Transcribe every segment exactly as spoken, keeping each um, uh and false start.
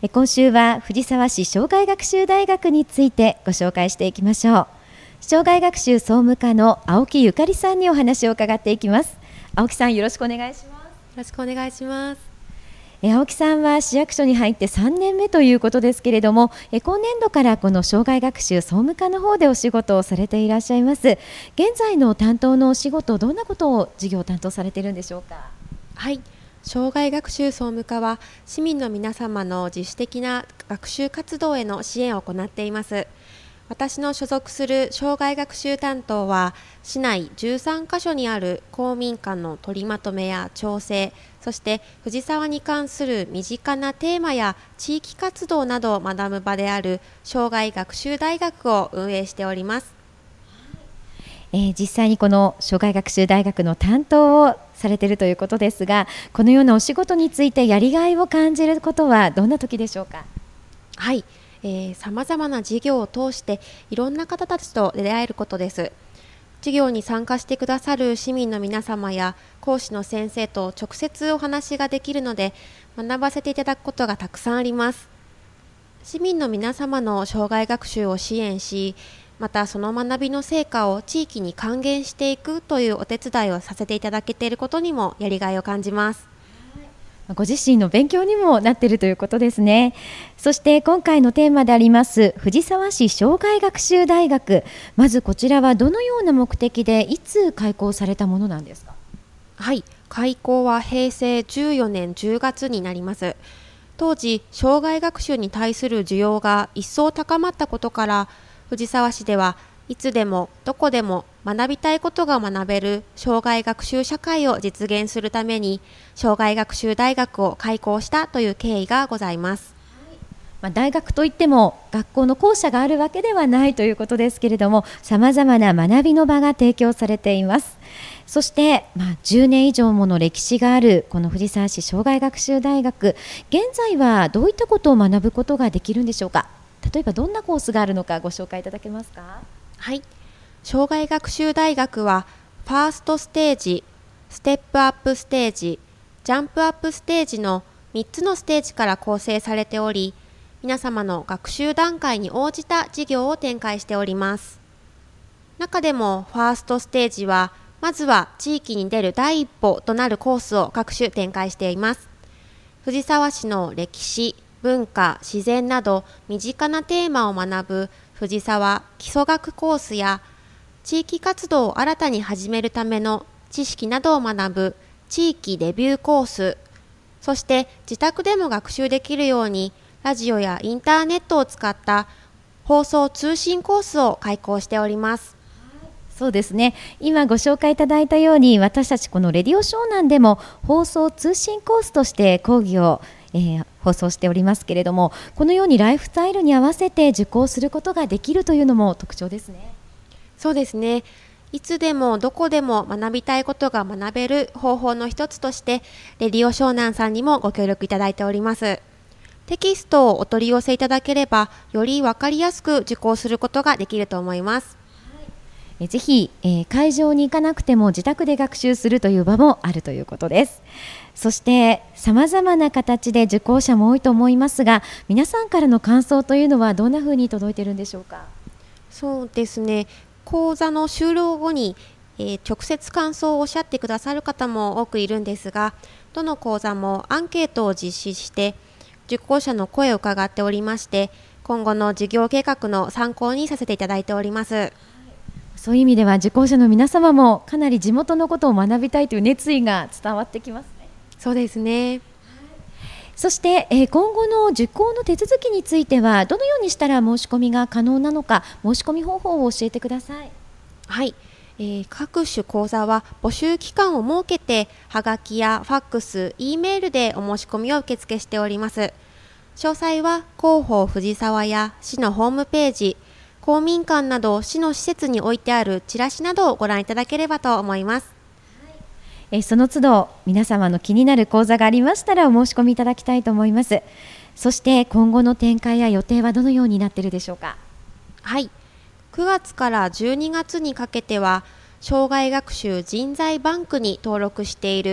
え今週は藤沢市障害学習大学についてご紹介していきましょう。障害学習総務課の青木ゆかりさんにお話を伺っていきます。青木さん、よろしくお願いします。よろしくお願いします。 え青木さんは市役所に入ってさんねんめということですけれども、え今年度からこの障害学習総務課の方でお仕事をされていらっしゃいます。現在の担当のお仕事、どんなことを事業を担当されているんでしょうか。 はい、障害学習総務課は市民の皆様の自主的な学習活動への支援を行っています。私の所属する障害学習担当は市内じゅうさんカ所にある公民館の取りまとめや調整、そして藤沢に関する身近なテーマや地域活動などを学ぶ場である障害学習大学を運営しております。 えー、実際にこの障害学習大学の担当をされているということですが、このようなお仕事についてやりがいを感じることはどんな時でしょうか。 はい、さまざまな事業を通していろんな方たちと出会えることです。授業に参加してくださる市民の皆様や講師の先生と直接お話ができるので、学ばせていただくことがたくさんあります。市民の皆様の障害学習を支援し、またその学びの成果を地域に還元していくというお手伝いをさせていただけていることにもやりがいを感じます。 ご自身の勉強にもなっているということですね。そして今回のテーマであります藤沢市障害学習大学、まずこちらはどのような目的でいつ開校されたものなんですか。 はい、開校はへいせいじゅうよねんじゅうがつになります。当時障害学習に対する需要が一層高まったことから、藤沢市ではいつでもどこでも学びたいことが学べる障害学習社会を実現するために障害学習大学を開校したという経緯がございます。 まあ、大学といっても学校の校舎があるわけではないということですけれども、さまざまな学びの場が提供されています。そして、まあ、じゅうねん以上もの歴史があるこの藤沢市障害学習大学、現在はどういったことを学ぶことができるんでしょうか。例えばどんなコースがあるのかご紹介いただけますか。 はい、障害学習大学はファーストステージ、ステップアップステージ、ジャンプアップステージのみっつのステージから構成されており、皆様の学習段階に応じた授業を展開しております。中でもファーストステージはまずは地域に出る第一歩となるコースを各種展開しています。藤沢市の歴史、文化、自然など身近なテーマを学ぶ藤沢基礎学コースや、地域活動を新たに始めるための知識などを学ぶ地域デビューコース、そして自宅でも学習できるようにラジオやインターネットを使った放送通信コースを開講しております。 そうですね、今ご紹介いただいたように、私たちこのレディオ湘南でも放送通信コースとして講義を、えー、放送しておりますけれども、このようにライフスタイルに合わせて受講することができるというのも特徴ですね。 そうですね、いつでもどこでも学びたいことが学べる方法の一つとしてレディオ湘南さんにもご協力いただいております。テキストをお取り寄せいただければより分かりやすく受講することができると思います。 えぜひ、えー、会場に行かなくても自宅で学習するという場もあるということです。そしてさまざまな形で受講者も多いと思いますが、皆さんからの感想というのはどんなふうに届いているんでしょうか。 そうですね、講座の終了後に、えー、直接感想をおっしゃってくださる方も多くいるんですが、どの講座もアンケートを実施して受講者の声を伺っておりまして、今後の事業計画の参考にさせていただいております。 そういう意味では受講者の皆様もかなり地元のことを学びたいという熱意が伝わってきますね。 そうですね。 そして、えー、今後の受講の手続きについてはどのようにしたら申し込みが可能なのか、申し込み方法を教えてください。 はい、えー、各種講座は募集期間を設けてはがきやファックス、Eメールでお申し込みを受付しております。詳細は広報藤沢や市のホームページ、公民館など市の施設に置いてあるチラシなどをご覧いただければと思います。 えその都度皆様の気になる講座がありましたらお申し込みいただきたいと思います。そして今後の展開や予定はどのようになっているでしょうか。 はい、くがつからじゅうにがつにかけては障害学習人材バンクに登録している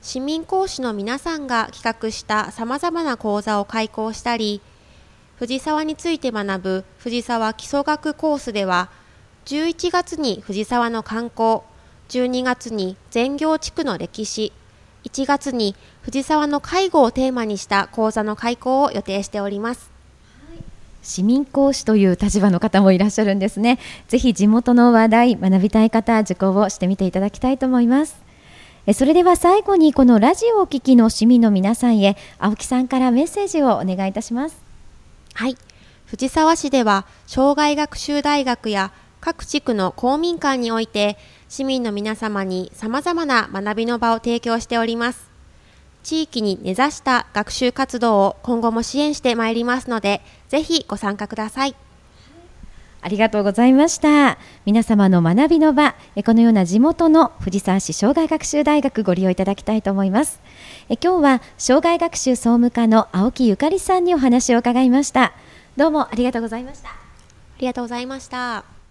市民講師の皆さんが企画したさまざまな講座を開講したり、藤沢について学ぶ藤沢基礎学コースでは、じゅういちがつに藤沢の観光、じゅうにがつに善行地区の歴史、いちがつに藤沢の介護をテーマにした講座の開講を予定しております。 市民講師という立場の方もいらっしゃるんですね。ぜひ地元の話題学びたい方、受講をしてみていただきたいと思います。えそれでは最後にこのラジオをお聞きの市民の皆さんへ、青木さんからメッセージをお願いいたします。 はい、藤沢市では障害学習大学や各地区の公民館において市民の皆様にさまざまな学びの場を提供しております。地域に根ざした学習活動を今後も支援してまいりますので、ぜひご参加ください。 ありがとうございました。皆様の学びの場、このような地元の藤沢市障害学習大学ご利用いただきたいと思います。え今日は障害学習総務課の青木ゆかりさんにお話を伺いました。どうもありがとうございました。 ありがとうございました。